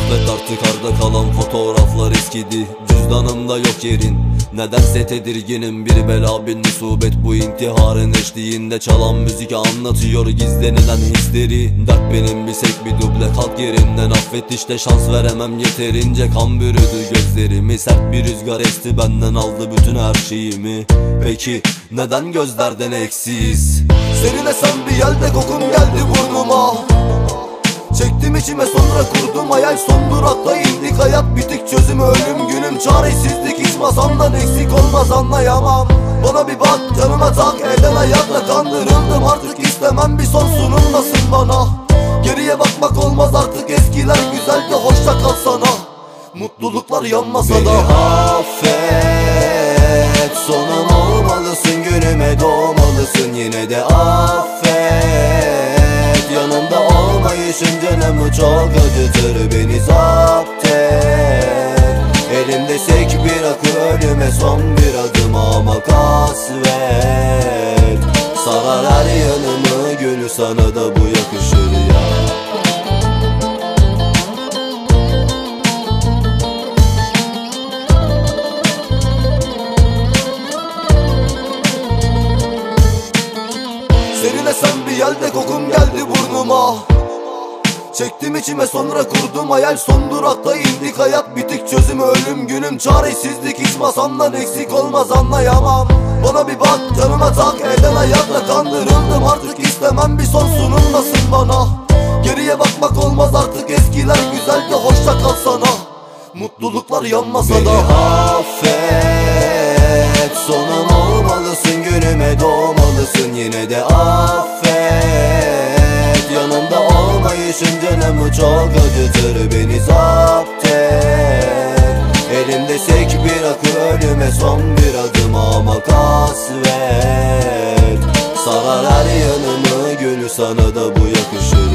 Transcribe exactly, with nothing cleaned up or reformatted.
Affet artık, arda kalan fotoğraflar eskidi. Cüzdanımda yok yerin, nedense tedirginim. Bir bela bin musibet bu intiharın eşliğinde. Çalan müzik anlatıyor gizlenilen hisleri. Dert benim bilsek bir duble, kalk yerinden. Affet işte, şans veremem yeterince. Kan bürüdü gözlerimi, sert bir rüzgar esti benden, aldı bütün her şeyimi. Peki neden gözlerden eksiz? Serinlesem bir yerde kokun geldi burnuma. Çektim içime sonra kurdum hayal, son durakta indik. Hayat bitik, çözümü ölüm, günüm çaresizlik. Hiç masamdan eksik olmaz, anlayamam. Bana bir bak, canıma tak, elden ayakla kandırıldım. Artık istemem bir son sunulmasın bana. Geriye bakmak olmaz artık, eskiler güzeldi, hoşça kal sana. Mutluluklar yanmasa da. Beni affet, sonum olmalısın, günüme doğmalısın. Yine de affet, yanımda olmayışın canımı çok acıtır. Beni zapt et, elimde sek bir akı, ölüme son bir adım. Ama kasvet sarar her yanımı, gülü sana da bu yakışır ya. Serinlesem bir yerde kokun geldi burnuma. Çektim içime sonra kurdum hayal, son durakta indik. Hayat bitik, çözümü ölüm, günüm çaresizlik. Hiç masamdan eksik olmaz, anlayamam. Bana bir bak, canıma tak, elden ayakla kandırıldım. Artık istemem bir son sunulmasın bana. Geriye bakmak olmaz artık, eskiler güzeldi, hoşça kal sana. Mutluluklar yanmasa da. Beni affet, sonum olmalısın, günüme doğmalısın. Yine de affet, yanımda olmayışın canımı çok acıtır. Beni zapt et, elimde sek bir akı, ölüme son bir adım. Ama kasvet sarar her yanımı, gülü sana da bu yakışır.